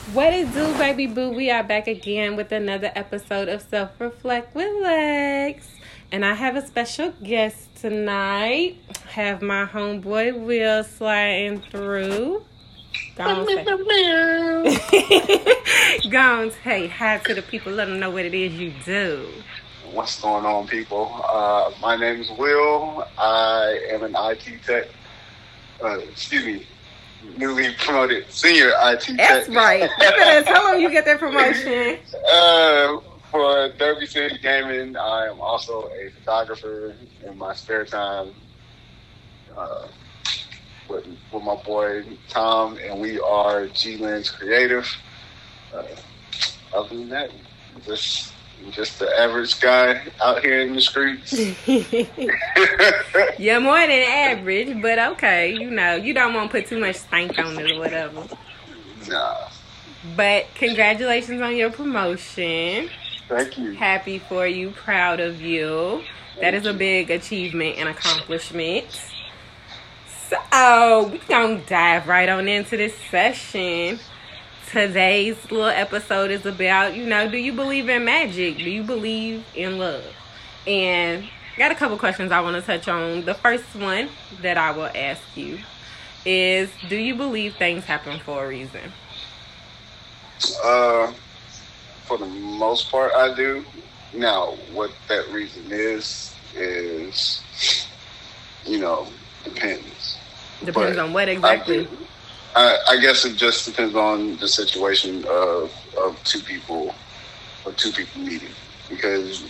What it do, baby boo? We are back again with another episode of Self Reflect with Lex. And I have a special guest tonight. Have my homeboy Will sliding through. Go on, say hi to the people. Let them know what it is you do. What's going on, people? My name is Will. I am an IT tech. Newly promoted senior IT tech. That's right. You better tell them you get that promotion. For Derby City Gaming, I am also a photographer in my spare time with my boy Tom, and we are G-Lens Creative. Other than that, just the average guy out here in the streets. You're more than average, but okay. You know, you don't want to put too much stank on it or whatever. Nah. But congratulations on your promotion. Thank you. Happy for you. Proud of you. That is a big achievement and accomplishment. So, we're going to dive right on into this session. Today's little episode is about, do you believe in magic? Do you believe in love? And I got a couple questions I want to touch on. The first one that I will ask you is, do you believe things happen for a reason? For the most part, I do. Now, what that reason is, depends. Depends on what exactly? I guess it just depends on the situation of two people meeting, because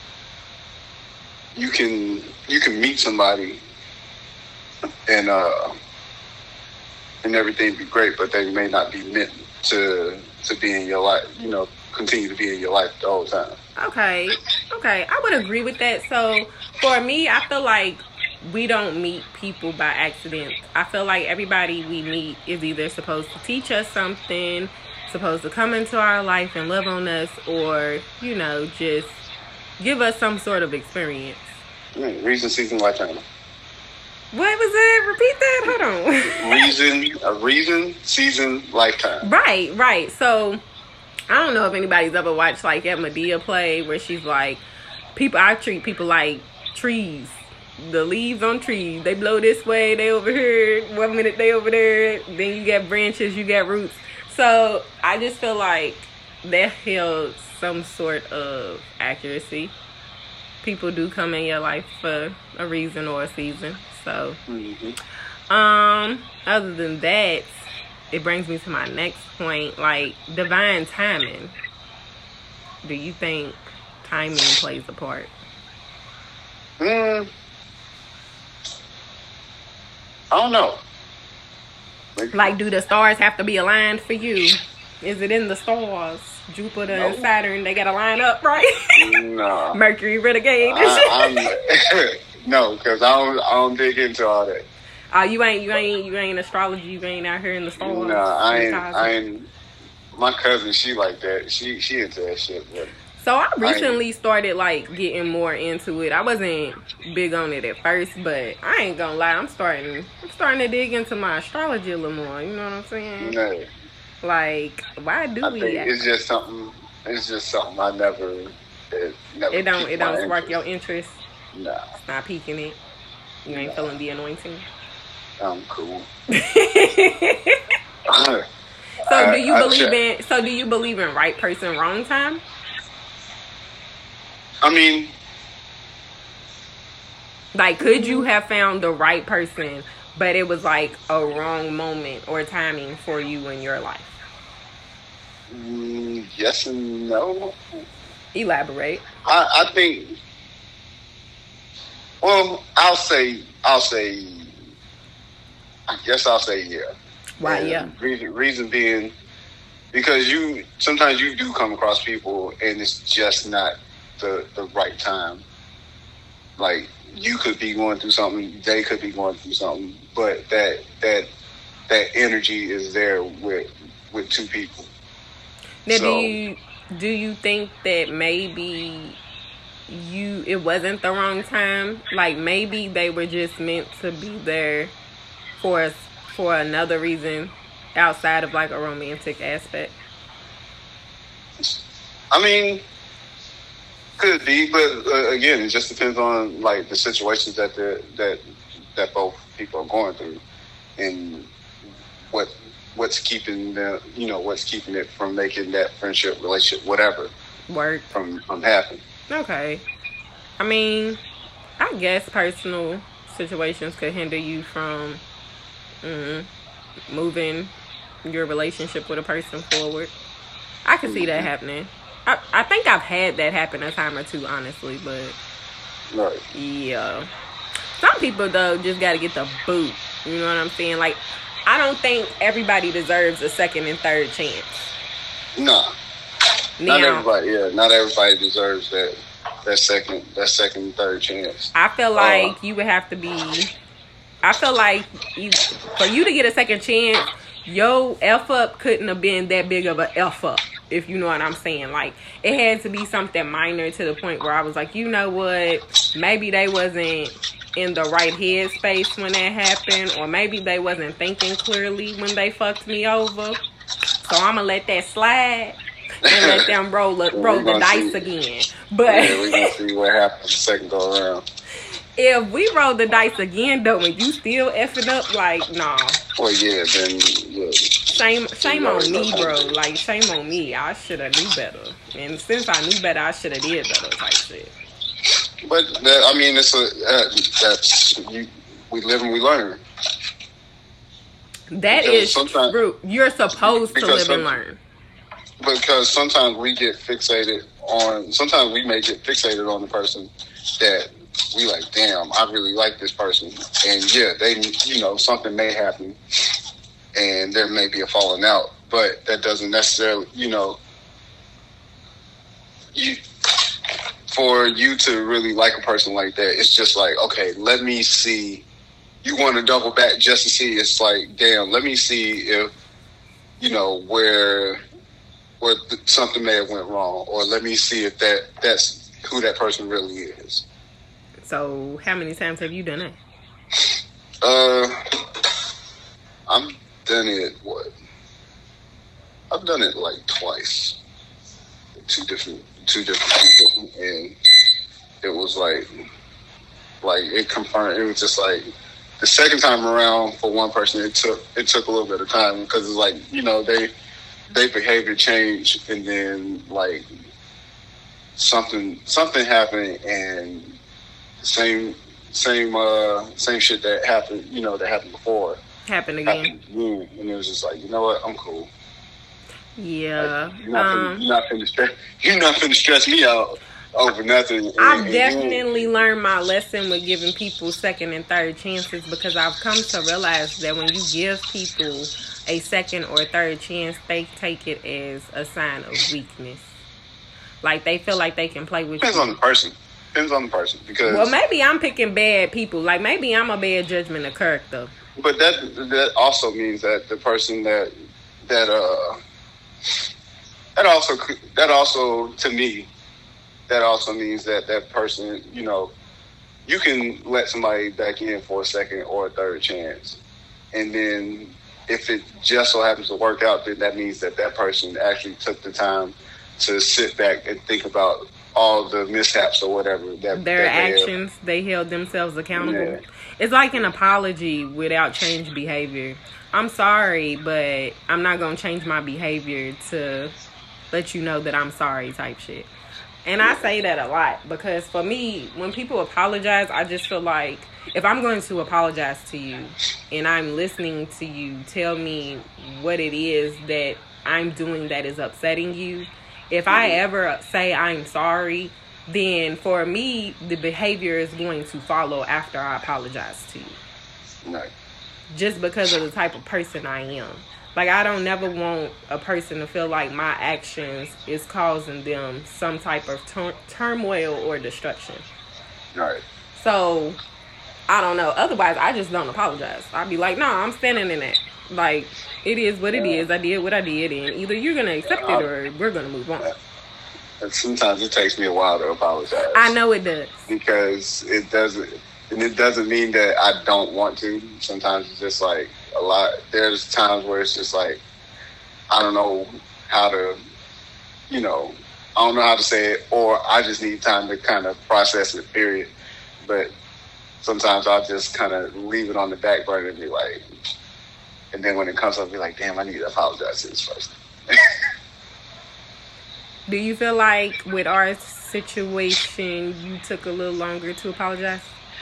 you can meet somebody and everything be great, but they may not be meant to be in your life. Continue to be in your life the whole time. Okay, I would agree with that. So for me, I feel like we don't meet people by accident. I feel like everybody we meet is either supposed to teach us something, supposed to come into our life and love on us, or, just give us some sort of experience. Reason, season, lifetime. What was it? Repeat that? Hold on. Reason, season, lifetime. Right. So, I don't know if anybody's ever watched, like, that Madea play where she's like, I treat people like trees. The leaves on trees, they blow this way, they over here, 1 minute they over there, then you got branches, you got roots. So I just feel like that held some sort of accuracy. People do come in your life for a reason or a season. So other than that, it brings me to my next point, like divine timing. Do you think timing plays a part? I don't know. Like, do the stars have to be aligned for you? Is it in the stars? Jupiter and Saturn, they gotta line up, right? No. Mercury renegade. No, because I don't dig into all that. You ain't astrology. You ain't out here in the stars. No, I ain't. My cousin, she like that. She into that shit. But so I recently started like getting more into it. I wasn't big on it at first, but I ain't gonna lie, I'm starting to dig into my astrology a little more. You know what I'm saying? No. Like, why do we? It's just something I never. It don't spark your interest. Nah. It's not piquing it. You ain't feeling the anointing. I'm cool. So do you believe in right person, wrong time? I mean, like, could you have found the right person, but it was like a wrong moment or timing for you in your life? Yes and no. Elaborate. I think. Well, I'll say. I guess I'll say yeah. Why? Yeah. Reason being, because sometimes you do come across people and it's just not the right time. Like, you could be going through something, they could be going through something, but that energy is there with two people. Now, do you think that maybe it wasn't the wrong time? Like, maybe they were just meant to be there for another reason outside of like a romantic aspect? I mean, could be, but again, it just depends on like the situations that that both people are going through, and what's keeping what's keeping it from making that friendship, relationship, whatever, work from happening. Okay. I mean, I guess personal situations could hinder you from moving your relationship with a person forward. I could see that happening. I think I've had that happen a time or two, honestly, but Right. yeah. Some people, though, just got to get the boot. You know what I'm saying? Like, I don't think everybody deserves a second and third chance. Nah. Not Now, everybody. Yeah, not everybody deserves that second, third chance. I feel like you would have to be. I feel like for you to get a second chance, your F up couldn't have been that big of a F up, if you know what I'm saying. Like, it had to be something minor to the point where I was like, you know what? Maybe they wasn't in the right headspace when that happened, or maybe they wasn't thinking clearly when they fucked me over. So I'm gonna let that slide and let them roll the dice again. But yeah, we're gonna see what happens the second go around. If we roll the dice again, though, and you still effing up, like, nah. Well, yeah, then yeah. Shame on me, bro. Like, shame on me. I should have knew better. And since I knew better, I should have did better type shit. But I mean, that's we live and we learn. That is true. You're supposed to live and learn. Because sometimes we get fixated on. Sometimes we may get fixated on the person that we like. Damn, I really like this person, and yeah, they, something may happen, and there may be a falling out, but that doesn't necessarily, for you to really like a person like that, it's just like, okay, let me see. You want to double back just to see. It's like, damn, let me see if, where something may have went wrong, or let me see if that's who that person really is. So, how many times have you done it? I've done it. I've done it like twice. Two different people, and it was like it confirmed. It was just like the second time around for one person. It took a little bit of time because it's like they behavior changed, and then like something happened, and same shit that happened, that happened before. Happened again. And it was just like, you know what, I'm cool. Yeah. Like, you're not finna stress me out over nothing. I've definitely learned my lesson with giving people second and third chances, because I've come to realize that when you give people a second or third chance, they take it as a sign of weakness. Like, they feel like they can play with you. Depends on the person. Because, well, maybe I'm picking bad people. Like, maybe I'm a bad judgment of character. But that also means that the person that also to me, that also means that person, you can let somebody back in for a second or a third chance, and then if it just so happens to work out, then that means that person actually took the time to sit back and think about all the mishaps or whatever their actions. They held themselves accountable. Yeah. It's like an apology without change behavior. I'm sorry, but I'm not gonna change my behavior to let you know that I'm sorry type shit. And I say that a lot because for me, when people apologize, I just feel like if I'm going to apologize to you and I'm listening to you tell me what it is that I'm doing that is upsetting you, if I ever say I'm sorry, then for me, the behavior is going to follow after I apologize to you. Right. Just because of the type of person I am. Like, I don't never want a person to feel like my actions is causing them some type of turmoil or destruction. Right. So, I don't know. Otherwise, I just don't apologize. I'd be like, no, I'm standing in that. Like, it is what it is. I did what I did, and either you're going to accept it or we're going to move on. And sometimes it takes me a while to apologize. I know it does. Because it doesn't mean that I don't want to. Sometimes it's just like a lot. There's times where it's just like, I don't know how to you know, I don't know how to say it, or I just need time to kind of process it, period. But sometimes I'll just kind of leave it on the back burner and be like, and then when it comes up, I'll be like, damn, I need to apologize to this person. Do you feel like with our situation, you took a little longer to apologize?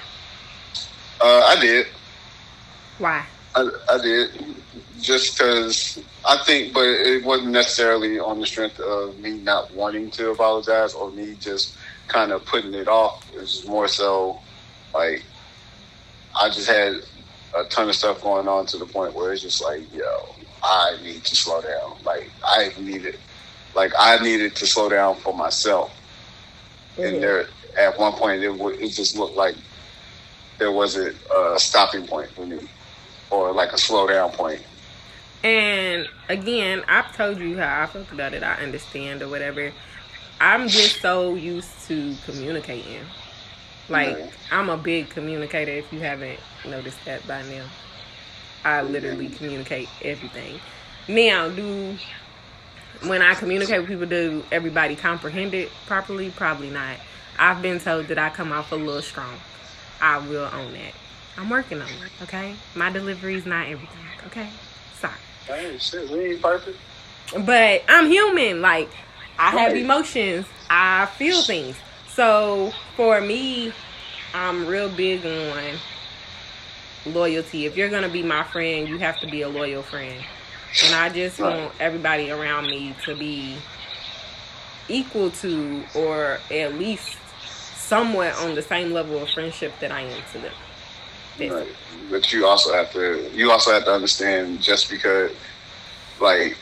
I did. Why? I did. Just because I think, but it wasn't necessarily on the strength of me not wanting to apologize or me just kind of putting it off. It was more so like I just had a ton of stuff going on to the point where it's just like, yo, I need to slow down. Like I needed to slow down for myself. Mm-hmm. And there, at one point, it just looked like there wasn't a stopping point for me, or like a slow down point. And again, I've told you how I felt about it. I understand or whatever. I'm just so used to communicating. Like, I'm a big communicator, if you haven't noticed that by now. I literally communicate everything. Now, when I communicate with people, do everybody comprehend it properly? Probably not. I've been told that I come off a little strong. I will own that. I'm working on it, okay? My delivery's not everything, okay? Sorry. Hey, shit, we ain't perfect. But I'm human. Like, I have emotions. I feel things. So, for me, I'm real big on loyalty. If you're going to be my friend, you have to be a loyal friend. And I just want everybody around me to be equal to, or at least somewhat on the same level of friendship that I am to them. Right. But you also have to understand, just because, like,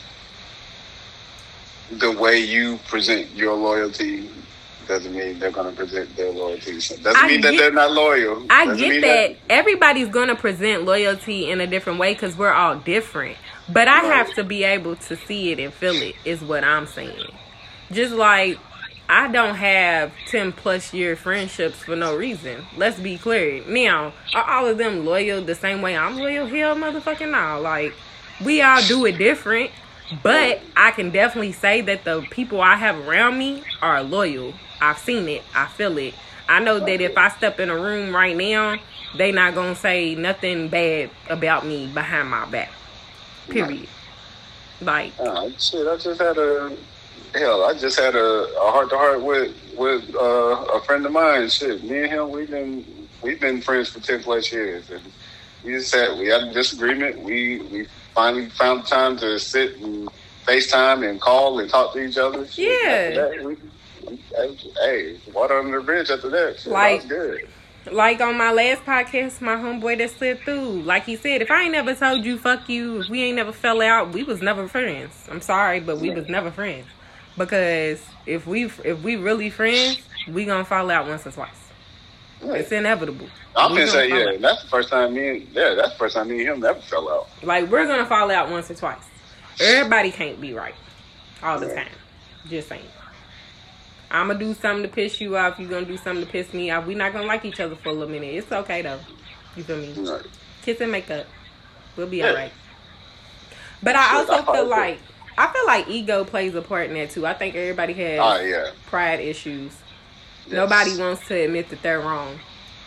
the way you present your loyalty doesn't mean they're going to present their loyalty. So doesn't mean that they're not loyal. I get that everybody's going to present loyalty in a different way because we're all different. But I have to be able to see it and feel it, is what I'm saying. Just like, I don't have 10 plus year friendships for no reason. Let's be clear. Now, are all of them loyal the same way I'm loyal? Hell motherfucking no. Like, we all do it different. But I can definitely say that the people I have around me are loyal. I've seen it. I feel it. I know that if I step in a room right now, they not going to say nothing bad about me behind my back. Period. Like, shit, I just had a heart-to-heart with a friend of mine. Shit, me and him, we've been friends for 10 plus years, and we had a disagreement. We finally found time to sit and FaceTime and call and talk to each other. Shit, yeah. Hey, water under the bridge after that. Shit, like, that was good. Like on my last podcast, my homeboy that slid through, like he said, if I ain't never told you fuck you, if we ain't never fell out, we was never friends. I'm sorry, but we was never friends. Because if we really friends, we gonna fall out once or twice. Right. It's inevitable. I'm gonna say, that's the first time me and him never fell out. Like, we're gonna fall out once or twice. Everybody can't be right all the time. Just saying. I'm gonna do something to piss you off. You gonna do something to piss me off. We not gonna like each other for a little minute. It's okay though. You feel me? Right. Kiss and make up. We'll be alright. But I also feel like ego plays a part in that too. I think everybody has pride issues. Yes. Nobody wants to admit that they're wrong.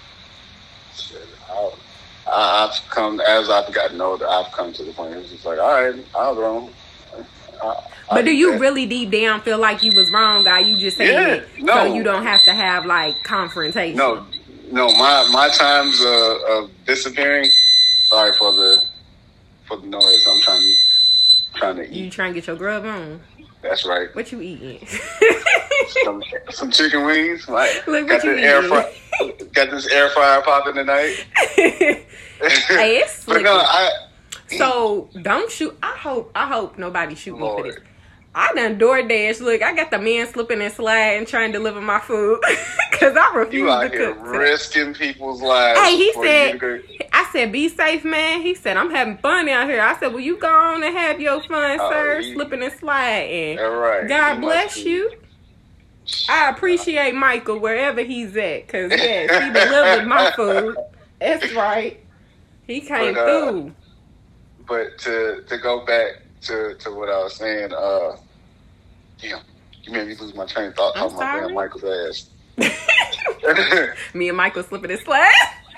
I've gotten older, I've come to the point where it's just like, all right, I was wrong. But do you really deep down feel like you was wrong? Or you just saying it so you don't have to have like confrontation? No. My times of disappearing. Sorry for the noise. I'm trying to eat. You trying to get your grub on? That's right. What you eating? some chicken wings. Like, look what you eating. Got this air fryer popping tonight. Hey, it's slick. But no, so don't shoot. I hope nobody shoot me for this. I done DoorDash. Look, I got the man slipping and sliding trying to deliver my food because I refuse to cook. Risking people's lives. Hey, he said. I said, "Be safe, man." He said, "I'm having fun out here." I said, "Well, you go on and have your fun, sir, slipping and sliding." All right. God bless you. I appreciate Michael wherever he's at because yes, he delivered my food. That's right. He came through. But to go back to what I was saying, You made me lose my train of thought talking about damn Michael's ass. Me and Michael slipping his slap.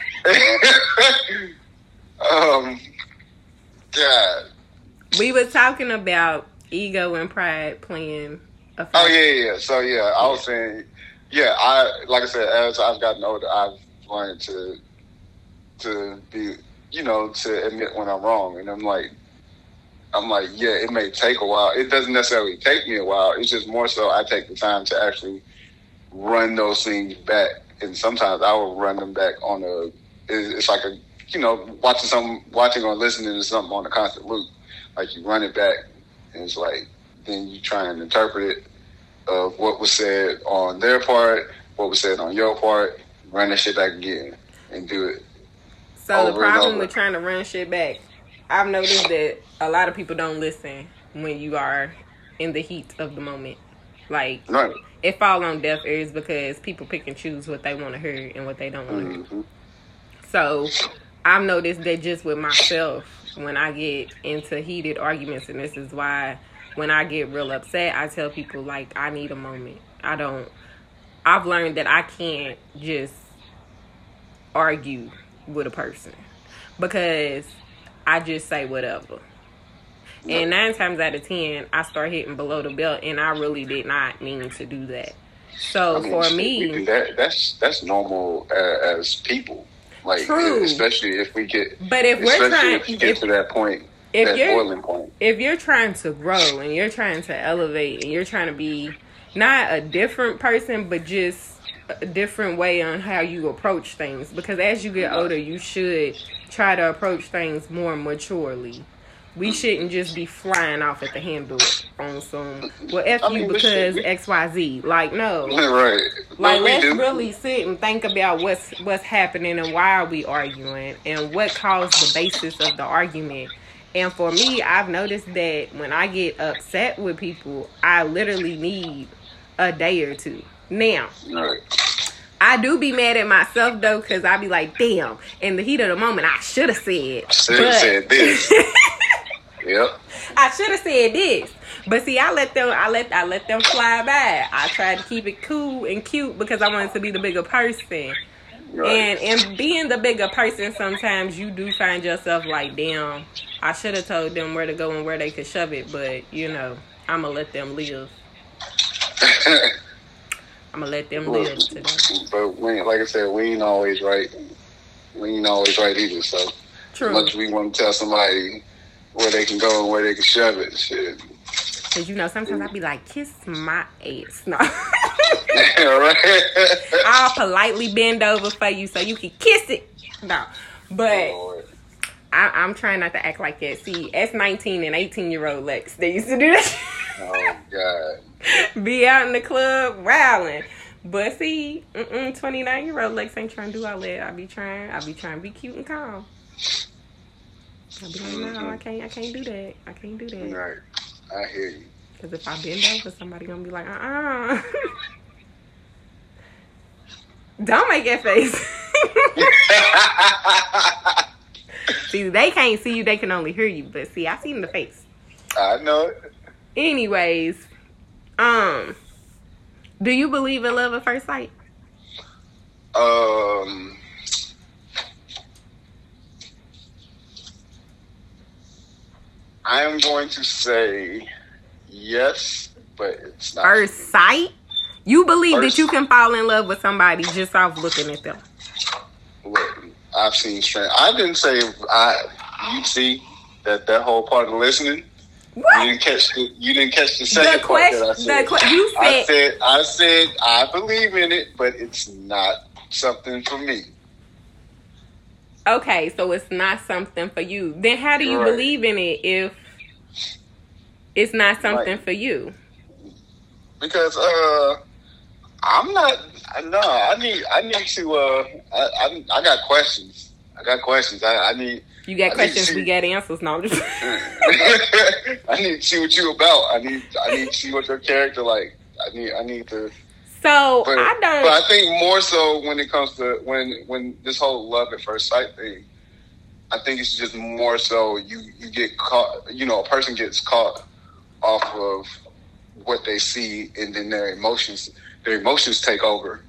God. We were talking about ego and pride playing a factor. Oh, yeah. So, yeah, I was saying, like I said, as I've gotten older, I've learned to be, to admit when I'm wrong. And I'm like, yeah, it may take a while. It doesn't necessarily take me a while. It's just more so I take the time to actually run those things back. And sometimes I will run them back on it's like watching or listening to something on a constant loop. Like you run it back and it's like, then you try and interpret it of what was said on their part, what was said on your part, run that shit back again and do it. So the problem with trying to run shit back, I've noticed that a lot of people don't listen when you are in the heat of the moment. Like, right. It falls on deaf ears because people pick and choose what they want to hear and what they don't want to hear. So I've noticed that just with myself, when I get into heated arguments, and this is why when I get real upset, I tell people, like, I need a moment. I've learned that I can't just argue with a person because I just say whatever. And 9 times out of 10, I start hitting below the belt, and I really did not mean to do that. So for me, that's normal as people. Like, true. Especially if we get, but if we're trying, if you get to that point, that boiling point. If you're trying to grow and you're trying to elevate and you're trying to be not a different person, but just a different way on how you approach things. Because as you get older, you should try to approach things more maturely. We shouldn't just be flying off at the handle on some, well, F you because XYZ. Like, no. Right. Like, let's really sit and think about what's happening and why are we arguing and what caused the basis of the argument. And for me, I've noticed that when I get upset with people, I literally need a day or two. Now, right. I do be mad at myself, though, because I be like, damn, in the heat of the moment, I should have said this. Yep. I should have said this. But see, I let them fly by. I tried to keep it cool and cute because I wanted to be the bigger person. Right. And being the bigger person, sometimes you do find yourself like, damn, I should have told them where to go and where they could shove it, but I'm gonna let them live. I'm gonna let them live today. But like I said, we ain't always right. We ain't always right either. So true. As much as we want to tell somebody where they can go and where they can shove it, shit. Because sometimes I be like, kiss my ass. No. Right. I'll politely bend over for you so you can kiss it. No. But I'm trying not to act like that. See, S19 and 18-year-old Lex, they used to do that. Oh, God. Be out in the club wilding. But see, 29-year-old Lex ain't trying to do all that. I be trying to be cute and calm. I'll be like, no, I can't do that. I can't do that. Right. I hear you. Because if I bend over, somebody gonna be like, Don't make that face. See, they can't see you, they can only hear you. But see, I see in the face. I know it. Anyways, do you believe in love at first sight? I am going to say yes, but it's not. First sight? You believe that you can fall in love with somebody just off looking at them? Look, I've seen strength. I didn't say you see that whole part of listening. What? You didn't catch the second part that I said. I said I believe in it, but it's not something for me. Okay, so it's not something for you. Then how do you believe in it if it's not something for you? Because I'm not. No, I need to. I got questions. I need. You got questions. We got answers. No, I'm just. I need to see what you about. I need to see what your character like. I need to. So but I think more so when it comes to when this whole love at first sight thing, I think it's just more so you get caught. A person gets caught off of what they see, and then their emotions take over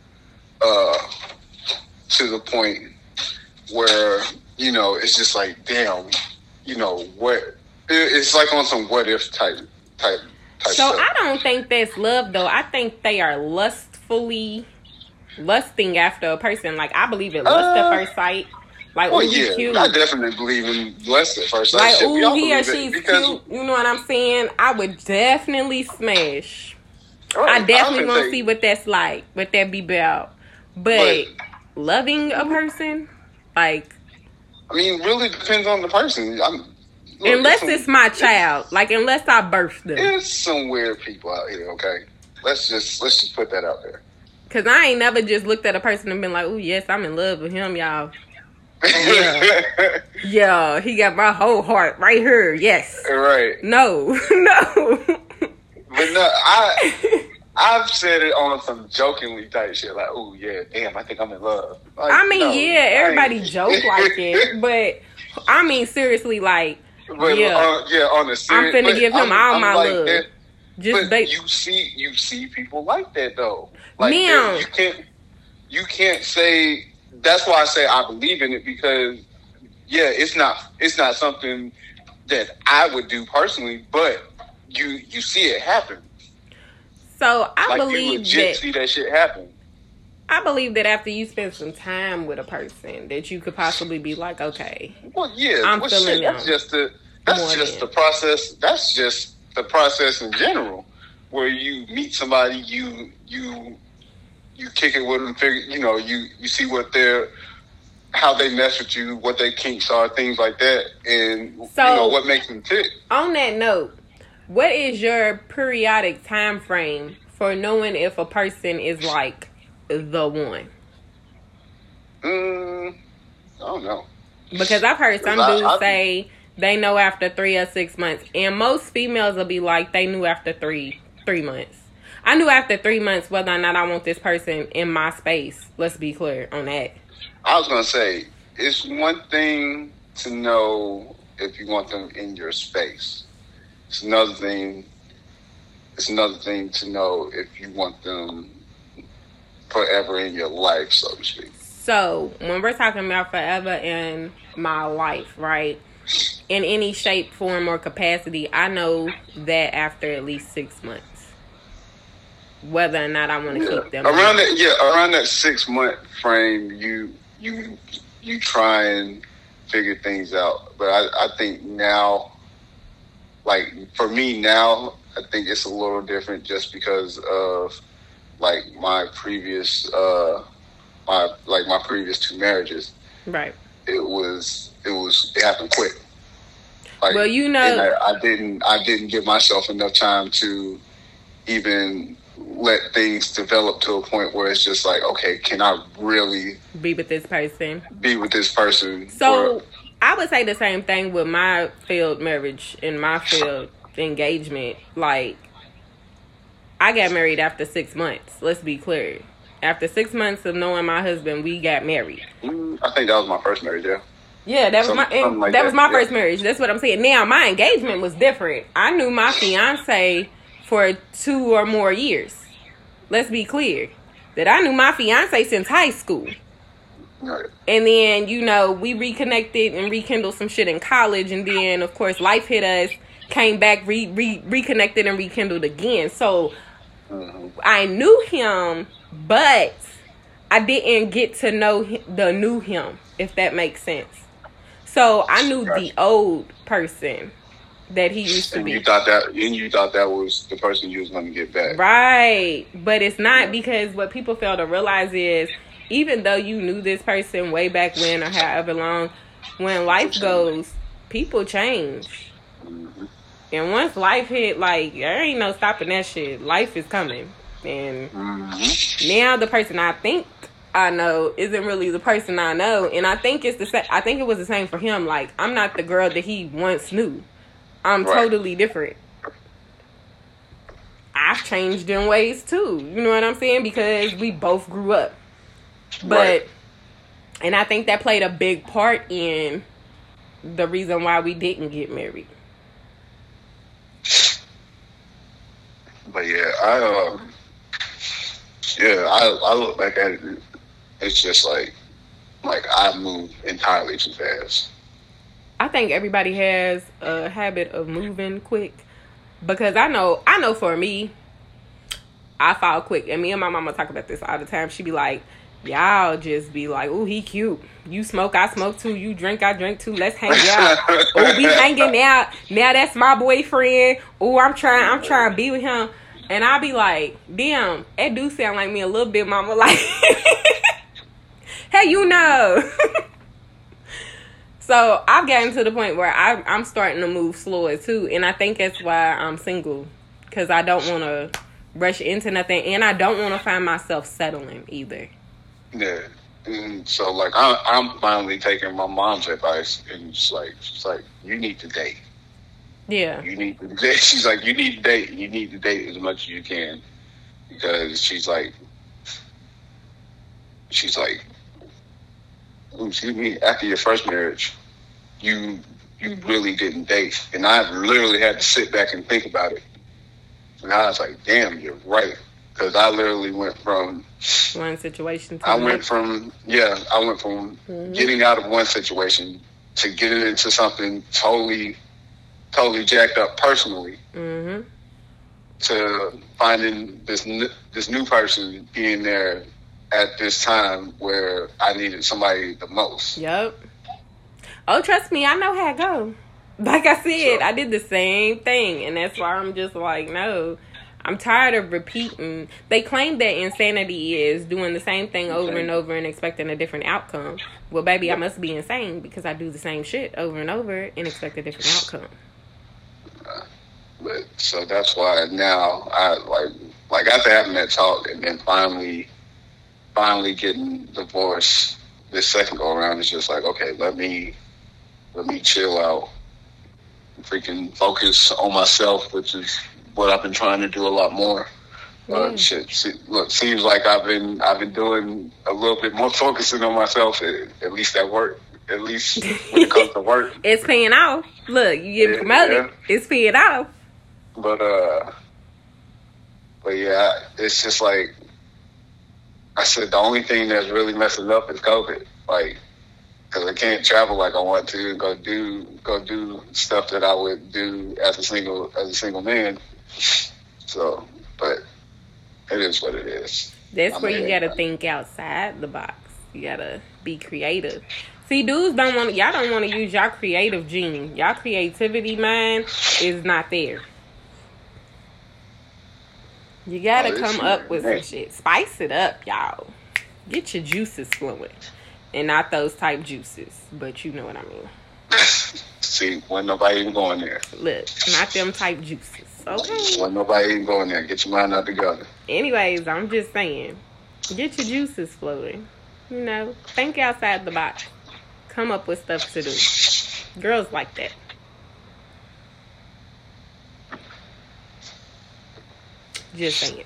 to the point where, you know, it's just like, damn, you know, what it's like on some what if type So stuff. I don't think that's love, though. I think they are lusting after a person. Like, I believe in lust at first sight. Like, Well, ooh, he yeah, cute. I definitely believe in lust at first sight. Like, Shit, we ooh, all he or believe it she's because- cute. You know what I'm saying? I would definitely smash. Right, I definitely would want to say- see what that's like, what that be about. But loving a person, like, I mean, really depends on the person. Look, unless it's my child, like, unless I birthed them. There's some weird people out here. Okay, let's just put that out there. Cause I ain't never just looked at a person and been like, "Oh yes, I'm in love with him, y'all." Yeah, he got my whole heart right here. Yes. Right. No. No. But no, I've said it on some jokingly type shit, like, "Oh yeah, damn, I think I'm in love." Like, I mean, no, yeah, I everybody ain't. joke like it, but I mean, seriously, like, But yeah, on the serious, I'm finna but give him all my like love. that. Just But you see people like that though. Like Now- you can't say. That's why I say I believe in it, because yeah, it's not something that I would do personally, but you see it happen. So I Like you believe legit that see that shit happen. I believe that after you spend some time with a person, that you could possibly be like, okay, Well, yeah, I'm well, feeling shit, that's them just more the process. That's just the process in general, where you meet somebody, you kick it with them, you see how they mess with you, what their kinks are, things like that, and So- what makes them tick. On that note, what is your periodic time frame for knowing if a person is like the one? I don't know. Because I've heard some I- dudes say they know after 3 or 6 months, and most females will be like they knew after three months. I knew after 3 months whether or not I want this person in my space. Let's be clear on that. I was gonna say, it's one thing to know if you want them in your space. It's another thing to know if you want them forever in your life, so to speak. So when we're talking about forever in my life, right? In any shape, form, or capacity, I know that after at least 6 months. Whether or not I want to keep them. Around that 6 month frame, you try and figure things out. But I think now, like for me now, I think it's a little different just because of like my previous my previous 2 marriages. Right. It happened quick. Like, Well, you know, and I didn't give myself enough time to even let things develop to a point where it's just like, okay, can I really be with this person. be with this person? So I would say the same thing with my failed marriage and my failed engagement. Like, I got married after 6 months. Let's be clear. After 6 months of knowing my husband, we got married. I think that was my first marriage, yeah. Yeah, that was Something like that was that, my yeah. first marriage. That's what I'm saying. Now my engagement was different. I knew my fiance for 2 or more years. Let's be clear that I knew my fiance since high school. Right. And then, we reconnected and rekindled some shit in college. And then, of course, life hit us, came back, reconnected and rekindled again. So I knew him, but I didn't get to know the new him, if that makes sense. So I knew the old person that he used to And be. you thought that was the person you was going to get back. Right. But it's not, because what people fail to realize is, even though you knew this person way back when or however long, when life goes, people change. And once life hit, like, there ain't no stopping that shit. Life is coming. And now the person I think I know isn't really the person I know. And I think it's the same. I think it was the same for him. Like, I'm not the girl that he once knew. I'm Right. totally different. I've changed in ways too. You know what I'm saying? Because we both grew up. But, Right. and I think that played a big part in the reason why we didn't get married. But yeah, I look back at it. It's just like I move entirely too fast. I think everybody has a habit of moving quick because I know for me, I fall quick. And me and my mama talk about this all the time. She be like, y'all just be like, ooh, he cute. You smoke, I smoke too. You drink, I drink too. Let's hang out. Ooh, we hanging out. Now that's my boyfriend. Ooh, I'm trying to be with him. And I be like, damn, that do sound like me a little bit, mama. Like, hey, you know. So I've gotten to the point where I'm starting to move slower too. And I think that's why I'm single. Because I don't want to rush into nothing. And I don't want to find myself settling either. Yeah. And so, like, I'm finally taking my mom's advice. And she's like, you need to date. Yeah. You need to date. She's like, you need to date. You need to date as much as you can. Because she's like, ooh, excuse me, after your first marriage, you really didn't date. And I literally had to sit back and think about it. And I was like, damn, you're right. Because I literally went from one situation to I went from getting out of one situation to getting into something totally jacked up personally, to finding this new person being there at this time where I needed somebody the most. Yep. Oh, trust me, I know how it go. Like I said, I did the same thing, and that's why I'm just like, no. I'm tired of repeating. They claim that insanity is doing the same thing over and over and expecting a different outcome. Well, baby, I must be insane because I do the same shit over and over and expect a different outcome. But so that's why now I like after having that talk and then finally getting divorced this second go around, it's just like, okay, let me chill out, freaking focus on myself, which is what I've been trying to do a lot more. Seems like I've been doing a little bit more focusing on myself, at least at work. At least when it comes to work, it's paying off. Look, you get promoted. Yeah. It's paying off. But yeah, it's just like I said. The only thing that's really messing up is COVID. Like, because I can't travel like I want to and go do stuff that I would do as a single man. So, but it is what it is. That's where you gotta think outside the box. You gotta be creative. See, dudes don't want to use y'all creative gene. Y'all creativity mind is not there. You gotta come up with some shit. Spice it up, y'all. Get your juices flowing. And not those type juices, but you know what I mean. See, wasn't nobody even going there. Look, not them type juices. Okay. Wasn't nobody even going there. Get your mind out together. Anyways, I'm just saying, get your juices flowing. You know, think outside the box. Come up with stuff to do. Girls like that. Just saying.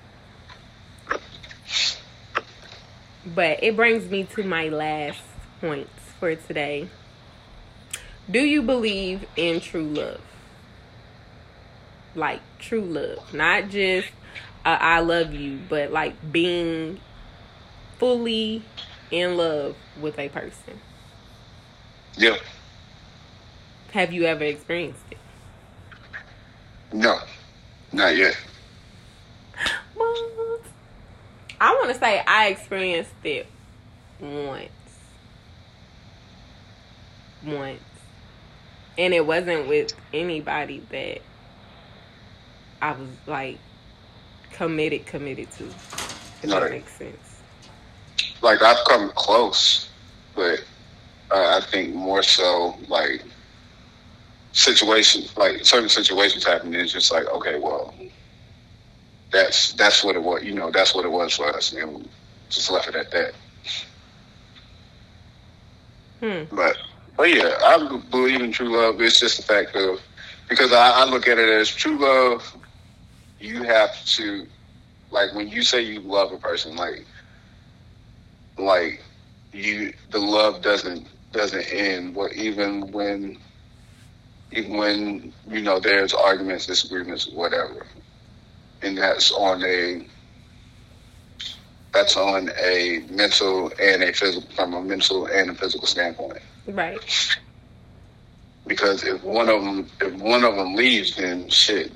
But it brings me to my last points for today. Do you believe in true love? Like true love. Not just I love you, but like being fully in love with a person. Yeah. Have you ever experienced it? No. Not yet. What? I want to say I experienced it once. And it wasn't with anybody that I was like committed to. If that makes sense. Like I've come close, but I think more so like situations, like certain situations happen. It's just like, okay, well, that's what it was. You know, that's what it was for us, and just left it at that. But yeah, I believe in true love. It's just the fact of, because I look at it as true love. You have to, like, when you say you love a person, like the love doesn't end. Even when you know there's arguments, disagreements, whatever. and that's on a mental and a physical, from a mental and a physical standpoint. Right. Because if one of them leaves, then shit,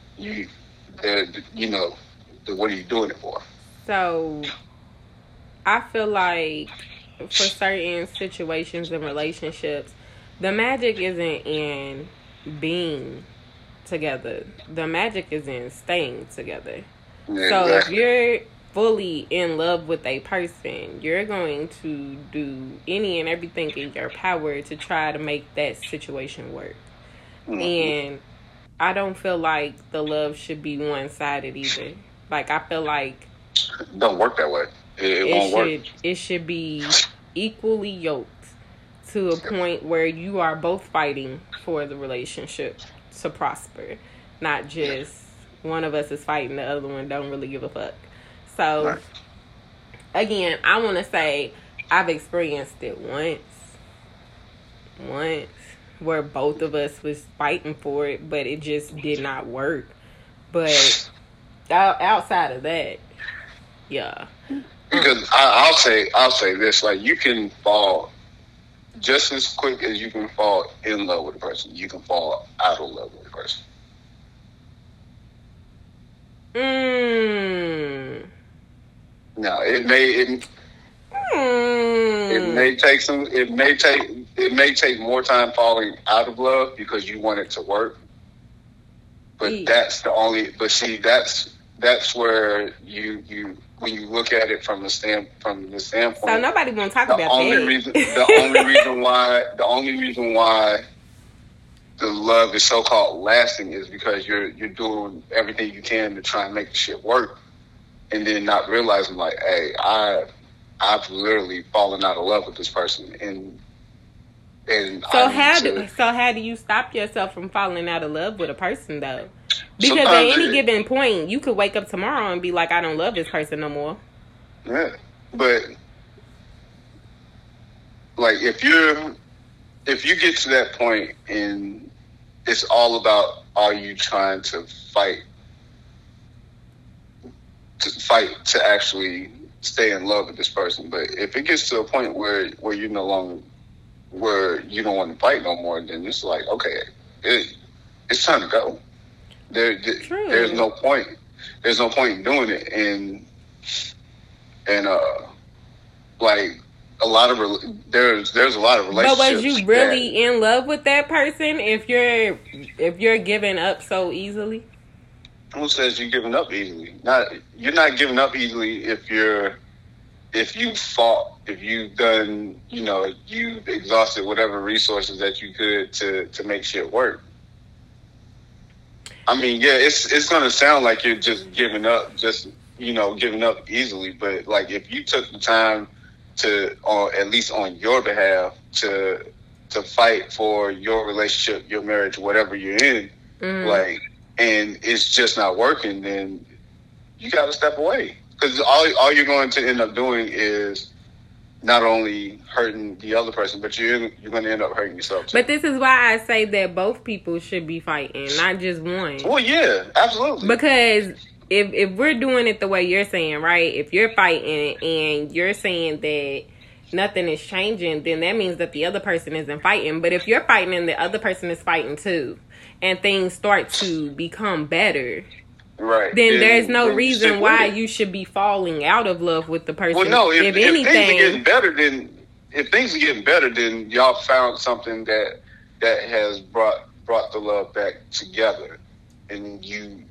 what are you doing it for? So, I feel like for certain situations and relationships, the magic isn't in being together. The magic is in staying together. Yeah, so exactly. If you're fully in love with a person, you're going to do any and everything in your power to try to make that situation work. Mm-hmm. And I don't feel like the love should be one-sided either. Like, I feel like it don't work that way. It won't work. It should be equally yoked to a point where you are both fighting for the relationship to prosper. Not just one of us is fighting, the other one don't really give a fuck. So, again, I want to say I've experienced it once where both of us was fighting for it, but it just did not work. But outside of that, yeah. Because I'll say this, like, you can fall just as quick as you can fall in love with a person, you can fall out of love with a person. Now it may take more time falling out of love because you want it to work. But that's where you when you look at it from the standpoint. So nobody gonna talk about that. The only reason why the love is so called lasting is because you're doing everything you can to try and make the shit work, and then not realizing like, hey, I've literally fallen out of love with this person, and how do you stop yourself from falling out of love with a person though? Because at any given point, you could wake up tomorrow and be like, I don't love this person no more. Yeah, but like if you get to that point and it's all about, are you trying to fight to actually stay in love with this person? But if it gets to a point where you no longer, where you don't want to fight no more, then it's like, okay, it's time to go. There's no point. There's no point in doing it, and like a lot of there's a lot of relationships. But was you really in love with that person if you're giving up so easily? Who says you're giving up easily? You're not giving up easily if you've done, you've exhausted whatever resources that you could to make shit work. I mean, yeah, it's gonna sound like you're just giving up, giving up easily. But like, if you took the time to, or at least on your behalf, to fight for your relationship, your marriage, whatever you're in, like, and it's just not working, then you got to step away, because all you're going to end up doing is not only hurting the other person, but you're going to end up hurting yourself too. But this is why I say that both people should be fighting, not just one. Well, yeah, absolutely. Because if we're doing it the way you're saying, right? If you're fighting and you're saying that nothing is changing, then that means that the other person isn't fighting. But if you're fighting and the other person is fighting too, and things start to become better, right, then there's no reason why you should be falling out of love with the person. Well, no, if things are getting better, then y'all found something that has brought the love back together, and you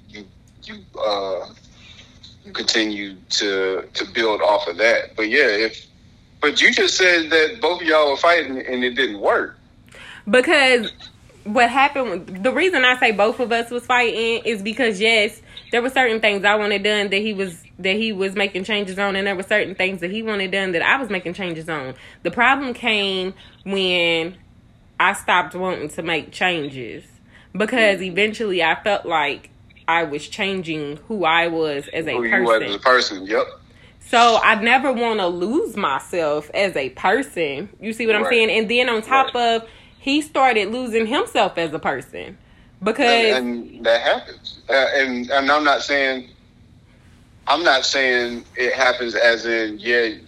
continue to build off of that. But yeah, but you just said that both of y'all were fighting and it didn't work. Because what happened, the reason I say both of us was fighting is because, yes, there were certain things I wanted done that he was making changes on, and there were certain things that he wanted done that I was making changes on. The problem came when I stopped wanting to make changes, because eventually I felt like I was changing who I was as a person. Who you was as a person, yep. So I never want to lose myself as a person. You see what I'm saying? And then on top of, he started losing himself as a person. Because and that happens. And I'm not saying it happens as in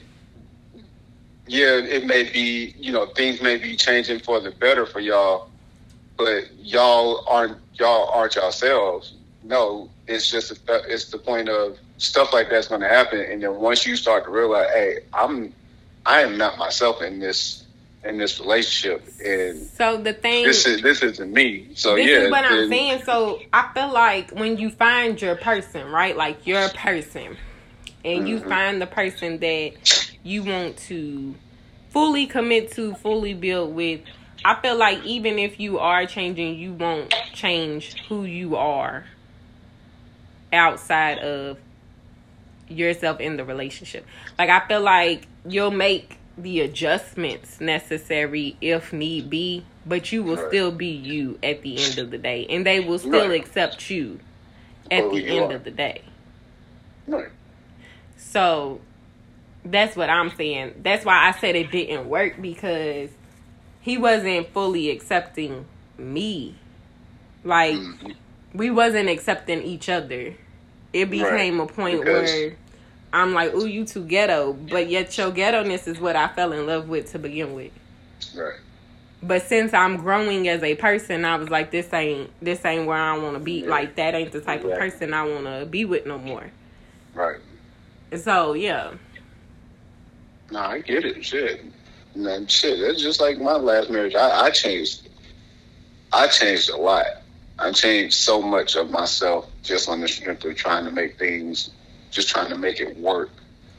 it may be, things may be changing for the better for y'all, but y'all aren't yourselves. No, it's just it's the point of stuff like that's going to happen, and then once you start to realize, hey, I am not myself in this relationship, and so the thing this isn't me. So this yeah, is what I'm saying. So I feel like when you find your person, right, like your person, and you find the person that you want to fully commit to, fully build with, I feel like even if you are changing, you won't change who you are outside of yourself in the relationship. Like, I feel like you'll make the adjustments necessary if need be, but you will still be you at the end of the day, and they will still accept you at the end of the day. Right. So that's what I'm saying. That's why I said it didn't work, because he wasn't fully accepting me. Like, we wasn't accepting each other. It became a point where I'm like, ooh, you too ghetto. But yet your ghetto-ness is what I fell in love with to begin with. Right. But since I'm growing as a person, I was like, this ain't where I want to be. Like, that ain't the type of person I want to be with no more. Right. So, yeah. No, I get it. Shit. No, shit. It's just like my last marriage. I changed. I changed a lot. I changed so much of myself just on the strength of trying to make it work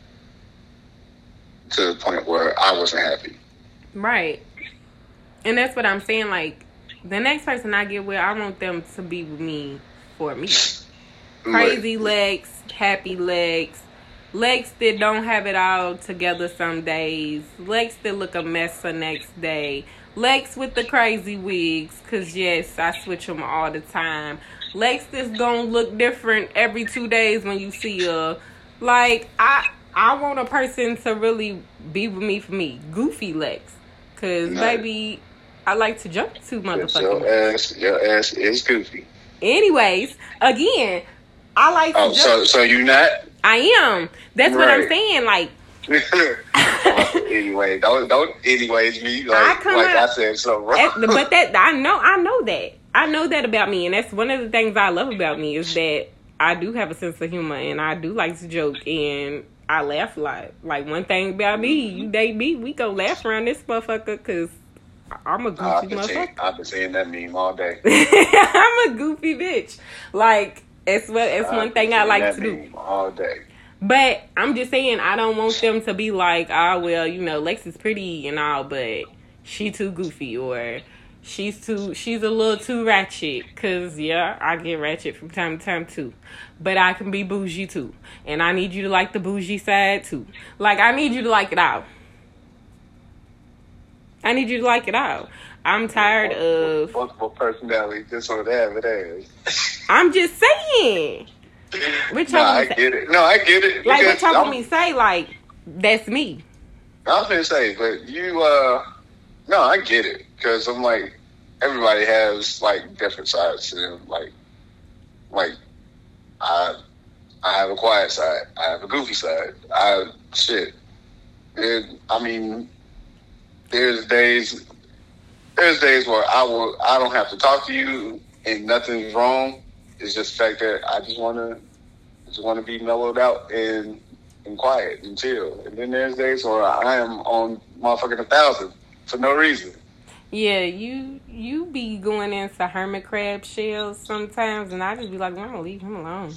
to the point where I wasn't happy. Right. And that's what I'm saying. Like, the next person I get with, I want them to be with me for me. Crazy legs, happy legs. Legs that don't have it all together some days. Legs that look a mess the next day. Legs with the crazy wigs, because yes, I switch them all the time. Legs that's gonna look different every 2 days when you see her. Like, I want a person to really be with me for me. Goofy legs. Because, baby, I like to jump too motherfucking. Your ass is goofy. Anyways, again, I like to jump. So you not? I am. That's what I'm saying. Like, anyway, don't anyways me. I said so wrong. But that I know that. I know that about me, and that's one of the things I love about me is that I do have a sense of humor, and I do like to joke, and I laugh a lot. Like, one thing about me, you date me, we go laugh around this motherfucker, because I'm a goofy motherfucker. I've been saying that meme all day. I'm a goofy bitch. Like, it's one thing I like to do all day. But I'm just saying, I don't want them to be like, Lex is pretty and all, but she too goofy, or she's a little too ratchet. Because, I get ratchet from time to time, too. But I can be bougie, too. And I need you to like the bougie side, too. Like, I need you to like it all. I need you to like it all. I'm tired of... multiple personality disorder to have it as. I'm just saying. I get it. No, I get it. Like, what y'all want me to say? Like, that's me. I was going to say, but you, no, I get it. Because I'm like, everybody has, like, different sides to them. Like, I have a quiet side. I have a goofy side. There's days where I don't have to talk to you and nothing's wrong. It's just the fact that I just want to be mellowed out and quiet and chill. And then there's days where I am on motherfucking 1,000 for no reason. Yeah, you be going into hermit crab shells sometimes, and I just be like, well, I'm gonna leave him alone.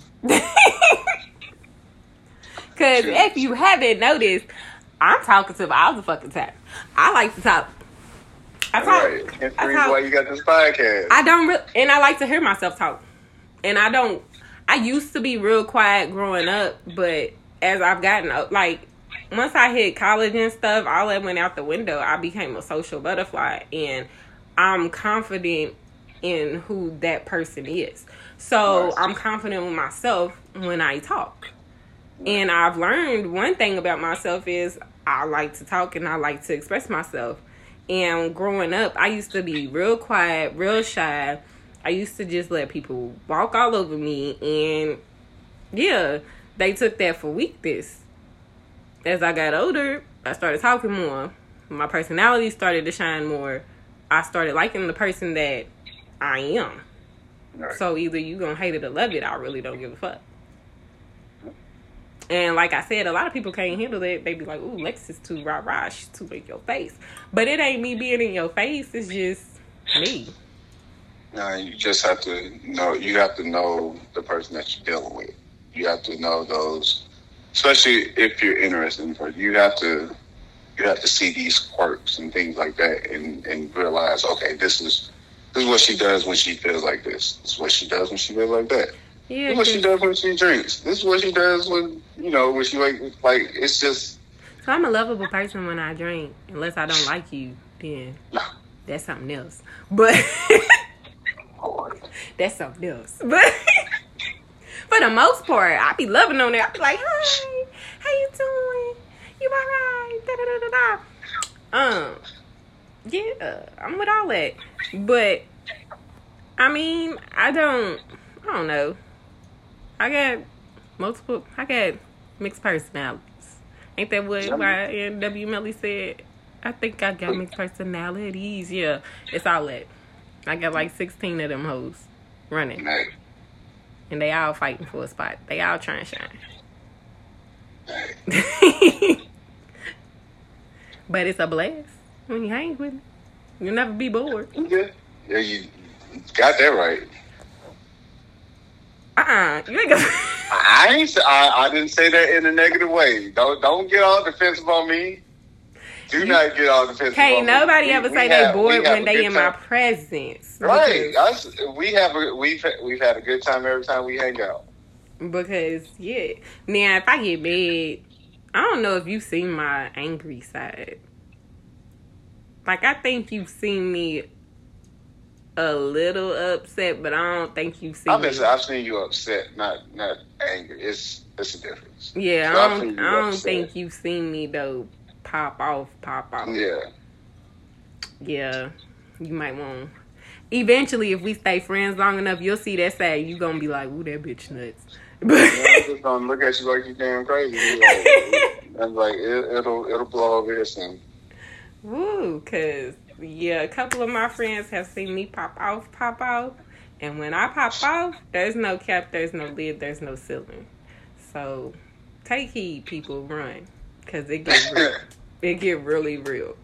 Because if you haven't noticed, I'm talkative all the fucking time. I like to talk. I talk. Right. That's the reason why you got this podcast. And I like to hear myself talk. And I used to be real quiet growing up, but as I've gotten up, like, once I hit college and stuff, all that went out the window. I became a social butterfly, and I'm confident in who that person is. So I'm confident with myself when I talk. And I've learned one thing about myself is I like to talk and I like to express myself. And growing up, I used to be real quiet, real shy. I used to just let people walk all over me, and yeah, they took that for weakness. As I got older, I started talking more. My personality started to shine more. I started liking the person that I am. Right. So either you gonna hate it or love it. I really don't give a fuck. And like I said, a lot of people can't handle it. They be like, ooh, Lex is too rah-rah. She's too in your face. But it ain't me being in your face. It's just me. No, you just have to know. You have to know the person that you're dealing with. You have to know those, especially if you're interested in the person. You have to see these quirks and things like that, and realize, okay, this is what she does when she feels like this. This is what she does when she feels like that. Yeah, this is what she does when she drinks. This is what she does when she like it's just. So I'm a lovable person when I drink. Unless I don't like you, then that's something else. But that's something else. But for the most part, I be loving on it. I be like, hi, how you doing? You alright? Yeah, I'm with all that. But I mean, I don't know. I got mixed personalities. Ain't that what YNW Melly said? I think I got mixed personalities. Yeah, it's all that. I got like 16 of them hoes running. And they all fighting for a spot. They all trying to shine. But it's a blast when you hang with me. You'll never be bored. Yeah, you got that right. You ain't gonna... I didn't say that in a negative way. Don't get all defensive on me. Do not get all defensive on me. Can't nobody ever say they bored when they in my presence. Right. We've had a good time every time we hang out. Because, yeah. Now, if I get mad, I don't know if you've seen my angry side. Like, I think you've seen me a little upset, but I don't think you've seen me. I've seen you upset, not angry. It's a difference. Yeah, so I don't think you've seen me, though, pop off. Yeah. Yeah. You might want... Eventually, if we stay friends long enough, you'll see that side. You gonna be like, ooh, that bitch nuts. I'm just gonna look at you like you damn crazy. I'm like, it'll blow over here soon. Woo, cause yeah, a couple of my friends have seen me pop off, and when I pop off, there's no cap, there's no lid, there's no ceiling. So take heed, people, run, cause it get real. It get really real.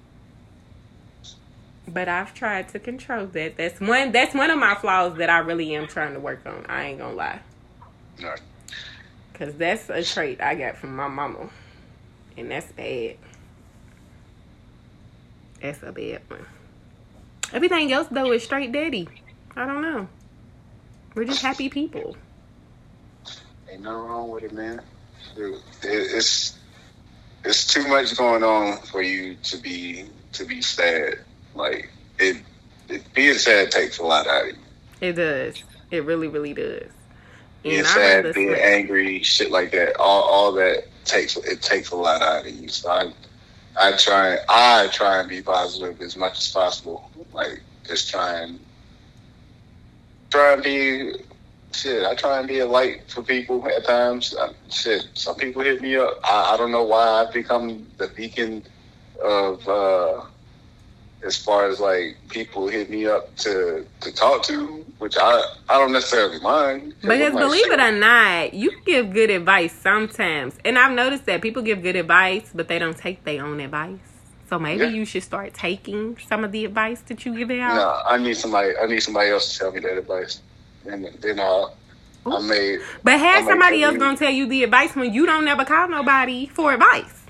But I've tried to control that. That's one of my flaws that I really am trying to work on. I ain't gonna lie. Right. Cause that's a trait I got from my mama, and that's bad. That's a bad one. Everything else though is straight daddy. I don't know. We're just happy people. Ain't nothing wrong with it, man. Dude, it's too much going on for you to be sad. Like being sad takes a lot out of you. It does. It really, really does. Being sad, being angry, shit like that. All that takes a lot out of you. So I try and be positive as much as possible. Like just try and be shit. I try and be a light for people at times. Some people hit me up. I don't know why I've become the beacon of as far as like people hit me up to talk to, which I don't necessarily mind. Because believe it or not, you give good advice sometimes. And I've noticed that people give good advice, but they don't take their own advice. So maybe you should start taking some of the advice that you give out. No, I need somebody else to tell me that advice. And then But have somebody else gonna tell you the advice when you don't never call nobody for advice.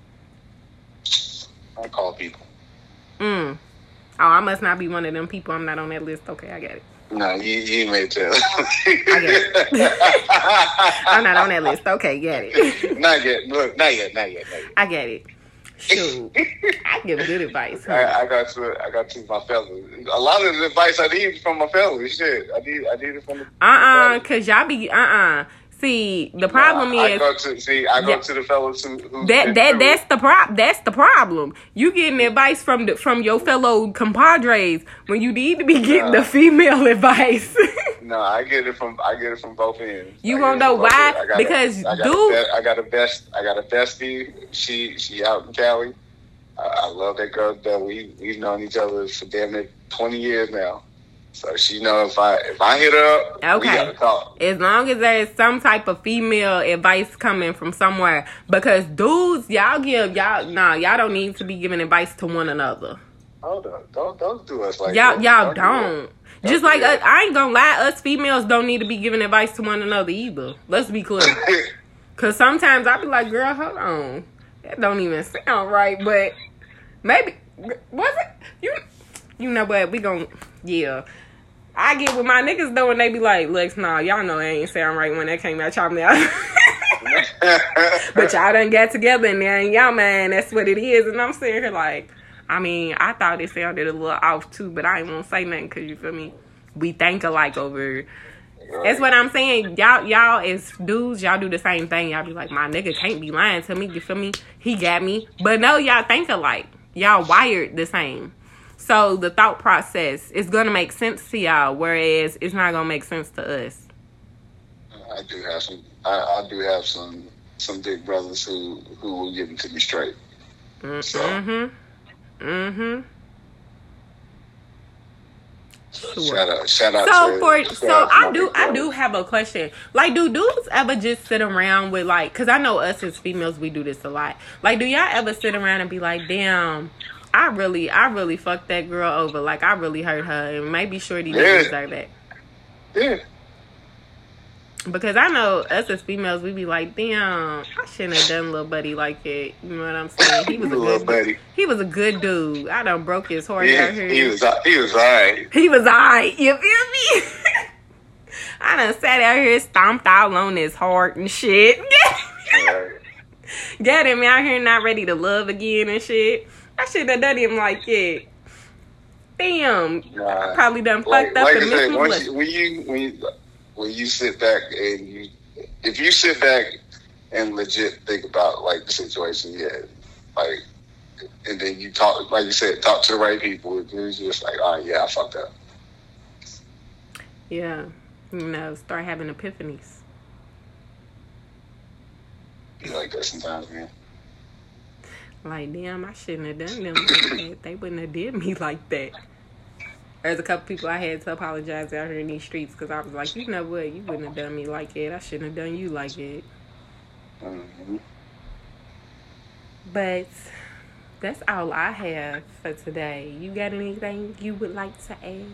I call people. Oh, I must not be one of them people. I'm not on that list. Okay, I get it. No, you may tell. I get it. I'm not on that list. Okay, get it. Not yet. Look, not yet. I get it. Shoot, I give good advice. Huh? I got to my fellas. A lot of the advice I need from my fellas. Shit, I need it from the. Cause y'all be. See, the problem is I go to the fellows who that's the problem. You getting advice from your fellow compadres when you need to be getting the female advice. No, I get it from both ends. You won't know why? Because dude, I got a bestie. She out in Cali. I love that girl. We've known each other for damn near 20 years now. So she know if I hit her up, we gotta talk. As long as there's some type of female advice coming from somewhere, because dudes, y'all don't need to be giving advice to one another. Hold on, don't do us like y'all. that. Y'all don't. Just like us, I ain't gonna lie, us females don't need to be giving advice to one another either. Let's be clear. Cause sometimes I be like, girl, hold on, that don't even sound right, but maybe was it you know what, we gon' I get with my niggas though, and they be like, Lex, nah, y'all know it ain't sound right when that came out y'all mouth. But y'all done got together and now y'all man, that's what it is. And I'm sitting here like, I mean, I thought it sounded a little off too, but I ain't won't say nothing because you feel me? We think alike over. That's what I'm saying. Y'all as dudes, y'all do the same thing. Y'all be like, my nigga can't be lying to me. You feel me? He got me. But no, y'all think alike. Y'all wired the same. So the thought process is going to make sense to y'all, whereas it's not going to make sense to us. I do have some big brothers who will give it to me straight. Mm-hmm. Sure. Shout out. I do have a question. Like, do dudes ever just sit around with like? Cause I know us as females, we do this a lot. Like, do y'all ever sit around and be like, damn, I really fucked that girl over. Like, I really hurt her, and maybe Shorty didn't deserve that. Yeah. Because I know us as females, we be like, damn, I shouldn't have done little buddy like it. You know what I'm saying? He was a good buddy. He was a good dude. I done broke his heart out here. He was alright. He was alright. You feel me? I done sat out here, stomped all on his heart and shit. Got him out here not ready to love again and shit. I shouldn't have done him like it. Damn. I probably done fucked up and missed when you sit back and if you sit back and legit think about like the situation, like, and then you talk, like you said, talk to the right people, it's just like, oh yeah, I fucked up. Yeah, start having epiphanies. Be like that sometimes, man. Like, damn, I shouldn't have done them like that. They wouldn't have did me like that. There's a couple people I had to apologize out here in these streets because I was like, you know what? You wouldn't have done me like it. I shouldn't have done you like it. Mm-hmm. But that's all I have for today. You got anything you would like to add?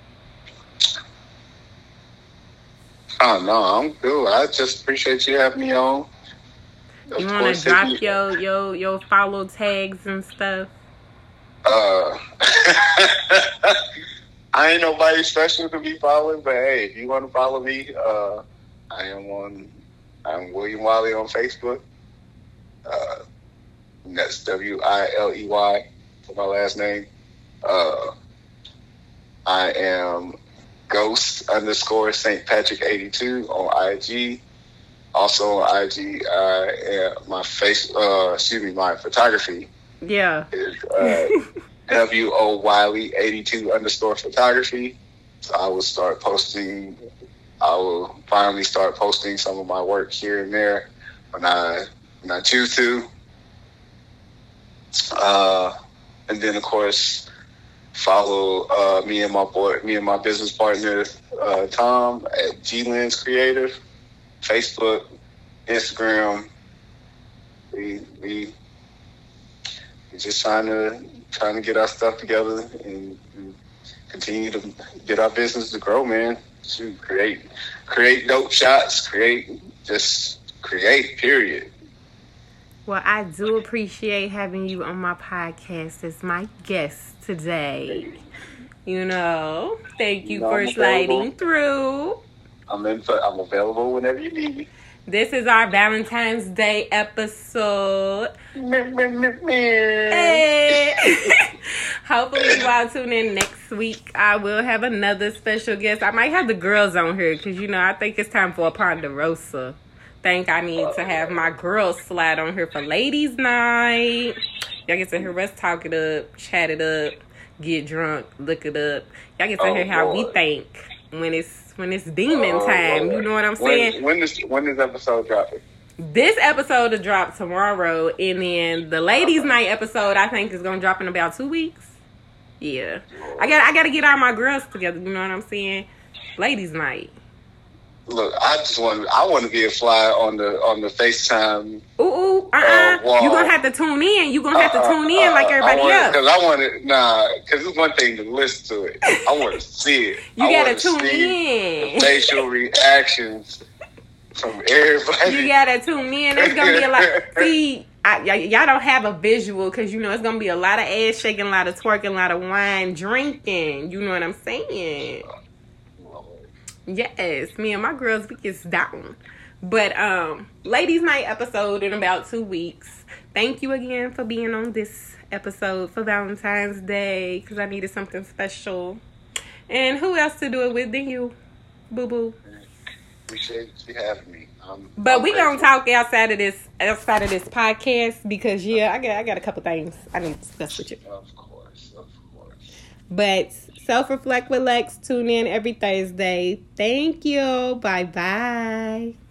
Oh, no, I'm good. I just appreciate you having me on. You want to drop your follow tags and stuff? I ain't nobody special to be following, but hey, if you want to follow me, I'm William Wiley on Facebook. And that's Wiley for my last name. I am Ghost_St. Patrick 82 on IG. Also on IG, my photography. Yeah. Is WO Wiley 82_photography. So I will finally start posting some of my work here and there when I choose to. And then of course follow me and my business partner Tom at G-Lens Creative, Facebook, Instagram. We just trying to get our stuff together and continue to get our business to grow, man. To create dope shots, create, period. Well, I do appreciate having you on my podcast as my guest today. Thank you for sliding through. I'm available whenever you need me. This is our Valentine's Day episode. Hey. Hopefully you all tune in next week. I will have another special guest. I might have the girls on here because, I think it's time for a Ponderosa. think I need to have my girls slide on here for ladies' night. Y'all get to hear us talk it up, chat it up, get drunk, look it up. Y'all get to hear how we think when it's demon time. You know what I'm saying? When this episode dropping? This episode will drop tomorrow, and then the ladies' night episode I think is gonna drop in about 2 weeks. Yeah, I gotta get all my girls together. You know what I'm saying? Ladies' night. Look, I want to be a fly on the FaceTime. Wall. You gonna have to tune in. You gonna have to tune in like everybody else. Because it's one thing to listen to it. I want to see it. You gotta tune in. The facial reactions from everybody. You gotta tune in. There's gonna be a lot. See, y'all don't have a visual because you know it's gonna be a lot of ass shaking, a lot of twerking, a lot of wine drinking. You know what I'm saying? Yes, me and my girls, we get down. But ladies' night episode in about 2 weeks. Thank you again for being on this episode for Valentine's Day because I needed something special. And who else to do it with than you, boo boo? Appreciate you having me. But we gonna talk outside of this podcast because I got a couple things I need to discuss with you. Of course. But Self Reflect with Lex, tune in every Thursday. Thank you. Bye bye.